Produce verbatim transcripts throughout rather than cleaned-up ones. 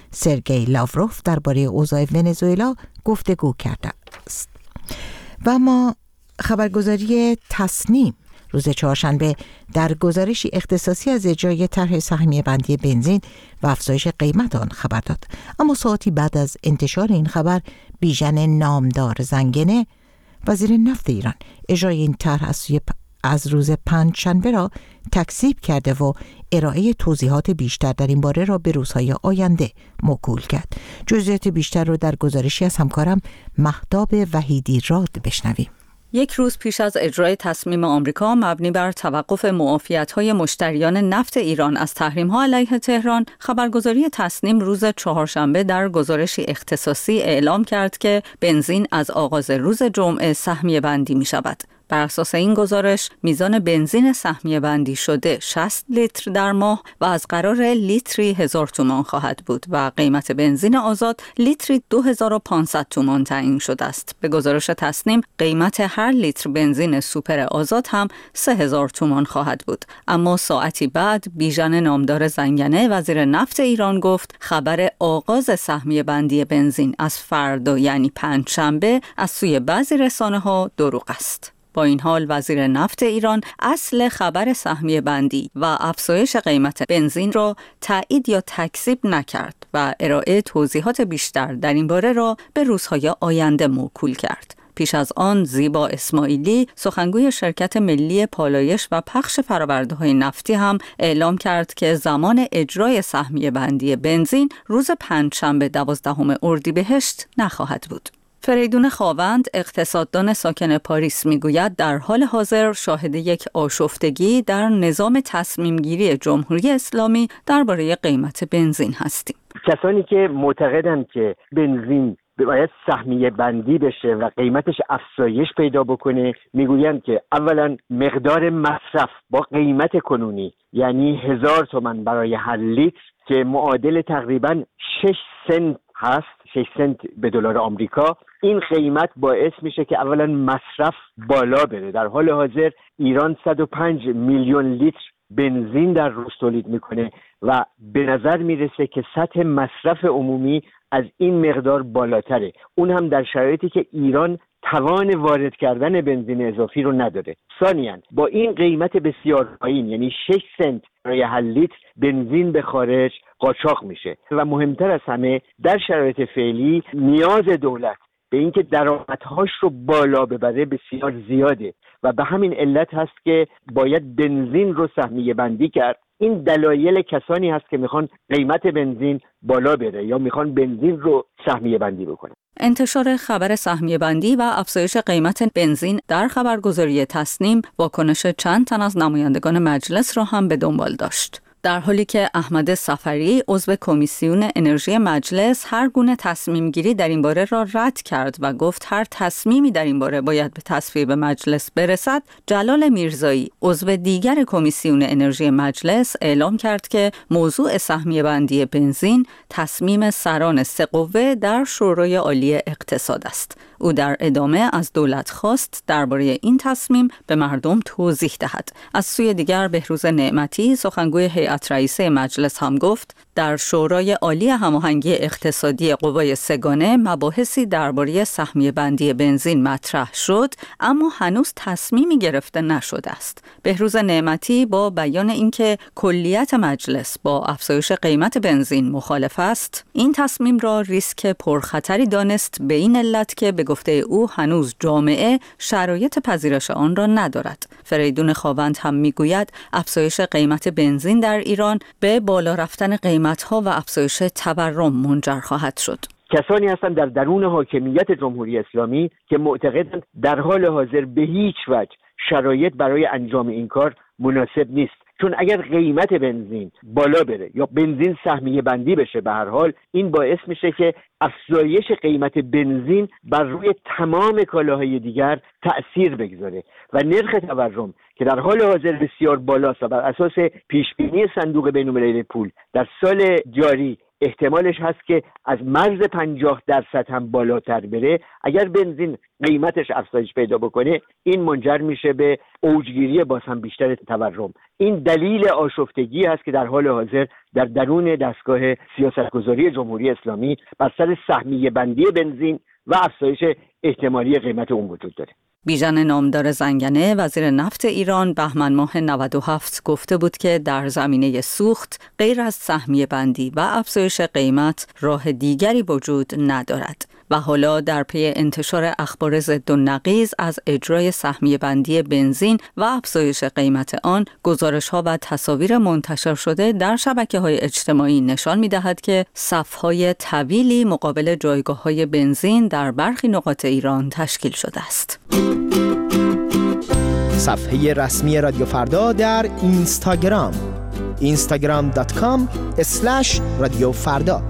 سرگئی لاوروف درباره اوضاع ونزوئلا گفتگو کرده است. و اما خبرگزاری تصنیم روز چهارشنبه در گزارشی اختصاصی از اجرای طرح سهمیه بندی بنزین و افزایش قیمت آن خبر داد. اما ساعتی بعد از انتشار این خبر، بیژن نامدار زنگنه، وزیر نفت ایران، اجرای این طرح از, از روز پنجشنبه را تکذیب کرده و ارائه توضیحات بیشتر در این باره را به روزهای آینده موکول کرد. جزئیات بیشتر را در گزارشی از همکارم مهتاب وحیدی راد بشنویم. یک روز پیش از اجرای تصمیم آمریکا مبنی بر توقف معافیت‌های مشتریان نفت ایران از تحریم‌ها علیه تهران، خبرگزاری تصنیم روز چهارشنبه در گزارشی اختصاصی اعلام کرد که بنزین از آغاز روز جمعه سهمیه بندی می‌شود. بر اساس این گزارش، میزان بنزین سهمیه بندی شده شصت لیتر در ماه و از قرار لیتری هزار تومان خواهد بود و قیمت بنزین آزاد لیتری دو هزار و پانصد تومان تعیین شده است. به گزارش تصنیم، قیمت هر لیتر بنزین سوپر آزاد هم سه هزار تومان خواهد بود. اما ساعتی بعد بیژن نامدار زنگنه، وزیر نفت ایران، گفت خبر آغاز سهمیه بندی بنزین از فردا یعنی پنجشنبه از سوی بعضی رسانه‌ها دروغ است. با این حال وزیر نفت ایران اصل خبر سهمیه بندی و افزایش قیمت بنزین را تایید یا تکذیب نکرد و ارائه توضیحات بیشتر در این باره را به روزهای آینده موکول کرد. پیش از آن زیبا اسماعیلی، سخنگوی شرکت ملی پالایش و پخش فرآورده‌های نفتی، هم اعلام کرد که زمان اجرای سهمیه بندی بنزین روز پنجشنبه دوازدهم اردیبهشت نخواهد بود. فریدون خاوند، اقتصاددان ساکن پاریس، میگوید در حال حاضر شاهد یک آشفتگی در نظام تصمیم گیری جمهوری اسلامی درباره قیمت بنزین هستیم. کسانی که معتقدند که بنزین باید سهمیه بندی بشه و قیمتش افزایش پیدا بکنه، میگویند که اولا مقدار مصرف با قیمت کنونی یعنی هزار تومان برای هر لیتر که معادل تقریباً شش سنت هست، شش سنت به دلار آمریکا، این قیمت باعث میشه که اولا مصرف بالا بره. در حال حاضر ایران صد و پنج میلیون لیتر بنزین در روز تولید میکنه و به نظر میرسه که سطح مصرف عمومی از این مقدار بالاتره، اون هم در شرایطی که ایران توان وارد کردن بنزین اضافی رو نداره. ثانیاً با این قیمت بسیار پایین یعنی شش سنت برای هر لیتر بنزین به خارج قاچاق میشه و مهمتر از همه در شرایط فعلی نیاز دولت به اینکه درآمدهاش رو بالا ببره بسیار زیاده و به همین علت هست که باید بنزین رو سهمیه بندی کرد. این دلایل کسانی هست که میخوان قیمت بنزین بالا بره یا میخوان بنزین رو سهمیه بندی بکنن. انتشار خبر سهمیه بندی و افزایش قیمت بنزین در خبرگزاری تصنیم واکنش چند تن از نمایندگان مجلس را هم به دنبال داشت. در حالی که احمد صفری، عضو کمیسیون انرژی مجلس، هر گونه تصمیم گیری در این باره را رد کرد و گفت هر تصمیمی در این باره باید به تصویب مجلس برسد، جلال میرزایی، عضو دیگر کمیسیون انرژی مجلس، اعلام کرد که موضوع سهمیه بندی بنزین تصمیم سران سه قوه در شورای عالی اقتصاد است. او در ادامه از دولت خواست درباره این تصمیم به مردم توضیح دهد. از سوی دیگر بهروز نعمتی، سخنگوی هیئت رئیسه مجلس، هم گفت در شورای عالی هماهنگی اقتصادی قوای سگانه مباحثی درباره سهمیه بندی بنزین مطرح شد، اما هنوز تصمیمی گرفته نشده است. بهروز نعمتی با بیان اینکه کلیت مجلس با افزایش قیمت بنزین مخالف است، این تصمیم را ریسک پرخطری دانست، به این علت که به گفته او هنوز جامعه شرایط پذیرش آن را ندارد. فریدون خاوند هم میگوید افزایش قیمت بنزین در ایران به بالا رفتن قیمت‌ها و افزایش تورم منجر خواهد شد. کسانی هستند در درون حاکمیت جمهوری اسلامی که معتقدند در حال حاضر به هیچ وجه شرایط برای انجام این کار مناسب نیست، چون اگر قیمت بنزین بالا بره یا بنزین سهمیه بندی بشه، به هر حال این باعث میشه که افزایش قیمت بنزین بر روی تمام کالاهای دیگر تأثیر بگذاره و نرخ تورم که در حال حاضر بسیار بالاست و بر اساس پیشبینی صندوق بین‌المللی پول در سال جاری احتمالش هست که از مرز پنجاه درصد هم بالاتر بره. اگر بنزین قیمتش افزایش پیدا بکنه، این منجر میشه به اوجگیری باز هم بیشتر تورم. این دلیل آشفتگی هست که در حال حاضر در درون دستگاه سیاستگذاری جمهوری اسلامی بر سر سهمیه بندی بنزین و افزایش احتمالی قیمت اون وجود داره. بیژن نامدار زنگنه وزیر نفت ایران بهمن ماه نود و هفت گفته بود که در زمینه سوخت غیر از سهمیه بندی و افزایش قیمت راه دیگری وجود ندارد و حالا در پی انتشار اخبار ضد و نقیض از اجرای سهمیه بندی بنزین و افزایش قیمت آن، گزارش‌ها و تصاویر منتشر شده در شبکه‌های اجتماعی نشان می‌دهد که صف‌های طویلی مقابل جایگاه‌های بنزین در برخی نقاط ایران تشکیل شده است. صفحه رسمی رادیو فردا در اینستاگرام اینستاگرام دات کام اسلش رادیو فردا.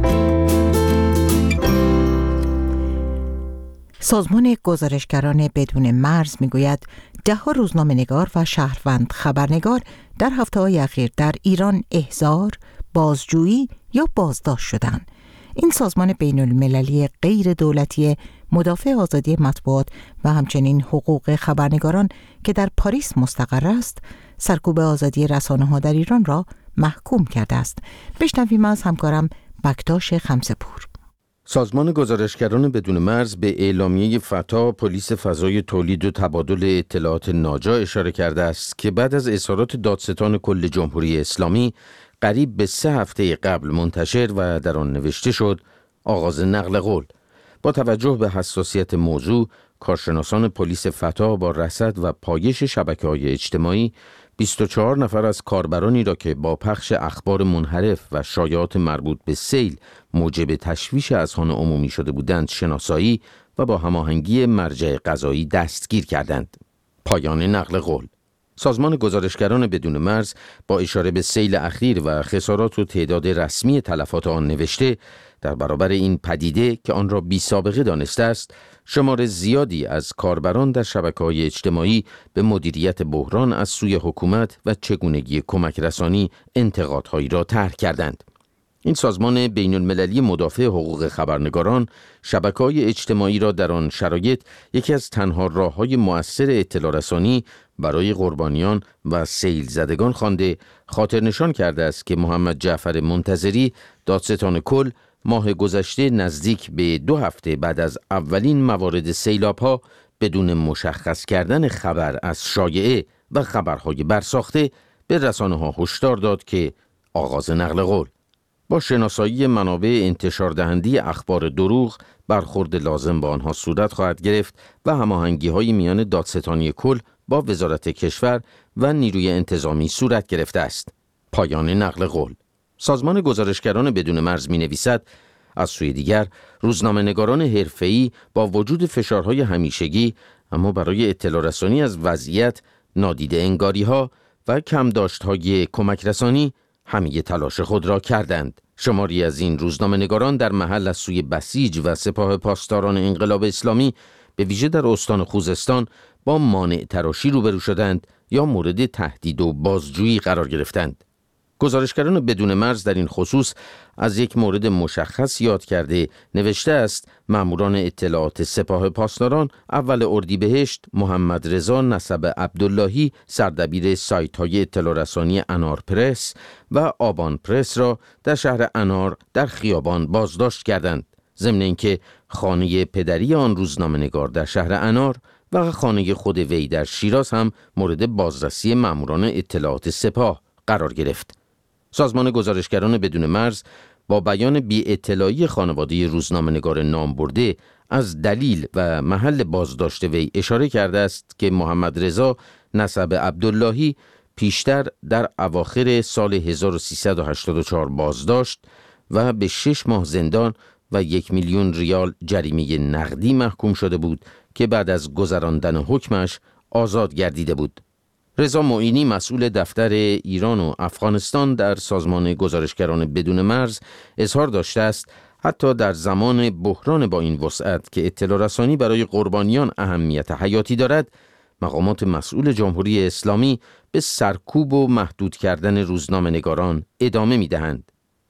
سازمان گزارشگران بدون مرز میگوید ده ها روزنامه‌نگار و شهروند خبرنگار در هفته‌های اخیر در ایران احضار، بازجویی یا بازداشت شدند. این سازمان بین المللی غیر دولتی مدافع آزادی مطبوعات و همچنین حقوق خبرنگاران که در پاریس مستقر است، سرکوب آزادی رسانه‌ها در ایران را محکوم کرده است. بشنویم از همکارم بکتاش خمسه‌پور. سازمان گزارشگران بدون مرز به اعلامیه فتا پلیس فضای تولید و تبادل اطلاعات ناجا اشاره کرده است که بعد از اظهارات دادستان کل جمهوری اسلامی قریب به سه هفته قبل منتشر و در آن نوشته شد آغاز نقل قول. با توجه به حساسیت موضوع، کارشناسان پلیس فتا با رصد و پایش شبکه‌های اجتماعی بیست و چهار نفر از کاربرانی را که با پخش اخبار منحرف و شایعات مربوط به سیل موجب تشویش اذهان عمومی شده بودند شناسایی و با هماهنگی مرجع قضایی دستگیر کردند. پایان نقل قول. سازمان گزارشگران بدون مرز با اشاره به سیل اخیر و خسارات و تعداد رسمی تلفات آن نوشته در برابر این پدیده که آن را بی سابقه دانسته است، شمار زیادی از کاربران در شبکه‌های اجتماعی به مدیریت بحران از سوی حکومت و چگونگی کمک رسانی انتقادهایی را طرح کردند. این سازمان بین المللی مدافع حقوق خبرنگاران شبکه‌های اجتماعی را در آن شرایط یکی از تنها راه‌های مؤثر اطلاع رسانی برای قربانیان و سیل زدگان خوانده، خاطر نشان کرده است که محمد جعفر منتظری دادستان کل ماه گذشته نزدیک به دو هفته بعد از اولین موارد سیلاب‌ها بدون مشخص کردن خبر از شایعه و خبرهای برساخته به رسانه‌ها هشدار داد که آغاز نقل قول. با شناسایی منابع انتشار دهنده اخبار دروغ برخورد لازم با آنها صورت خواهد گرفت و هماهنگی‌های میان دادستانی کل با وزارت کشور و نیروی انتظامی صورت گرفته است. پایان نقل قول. سازمان گزارشگران بدون مرز می‌نویسد از سوی دیگر روزنامه‌نگاران حرفه‌ای با وجود فشارهای همیشگی اما برای اطلاع رسانی از وضعیت، نادیده انگاری‌ها و کمداشت‌های کمک رسانی همه تلاش خود را کردند. شماری از این روزنامه‌نگاران در محل از سوی بسیج و سپاه پاسداران انقلاب اسلامی به ویژه در استان خوزستان با مانع تراشی روبرو شدند یا مورد تهدید و بازجویی قرار گرفتند. گزارشگران بدون مرز در این خصوص از یک مورد مشخص یاد کرده نوشته است ماموران اطلاعات سپاه پاسداران اول اردیبهشت محمد رضا نسب عبداللهی سردبیر سایت‌های اطلاع رسانی انار پرس و آبان پرس را در شهر انار در خیابان بازداشت کردند، ضمن اینکه خانه پدری آن روزنامه‌نگار در شهر انار و خانه خود وی در شیراز هم مورد بازرسی ماموران اطلاعات سپاه قرار گرفت. سازمان گزارشگران بدون مرز با بیان بی اطلاعی خانواده روزنامه‌نگار نامبرده از دلیل و محل بازداشت وی اشاره کرده است که محمد رضا نسب عبداللهی پیشتر در اواخر سال هزار و سیصد و هشتاد و چهار بازداشت و به شش ماه زندان و یک میلیون ریال جریمه نقدی محکوم شده بود که بعد از گذراندن حکمش آزاد گردیده بود. رضا معینی مسئول دفتر ایران و افغانستان در سازمان گزارشگران بدون مرز اظهار داشته است حتی در زمان بحران با این وسعت که اطلاع رسانی برای قربانیان اهمیت حیاتی دارد، مقامات مسئول جمهوری اسلامی به سرکوب و محدود کردن روزنامه‌نگاران ادامه می‌دهند.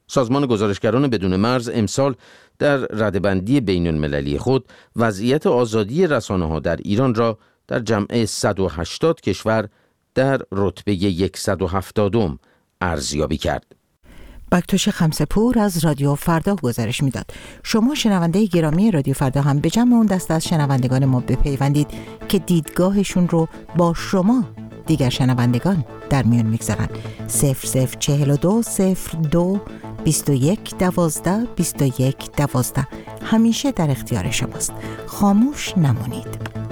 سازمان گزارشگران بدون مرز امسال در رده‌بندی بین‌المللی خود وضعیت آزادی رسانه‌ها در ایران را در جمع صد و هشتاد کشور در رتبه صد و هفتادم ارزیابی کرد. بکتوش خمسه‌پور از رادیو فردا گزارش میداد. شما شنونده گرامی رادیو فردا هم به جمع اون دسته از شنوندگان ما بپیوندید که دیدگاهشون رو با شما دیگر شنوندگان در میون میگذارن. صفر صفر چهل و دو صفر دو بیست و یک دوازده بیست و یک دوازده همیشه در اختیار شماست. خاموش نمونید.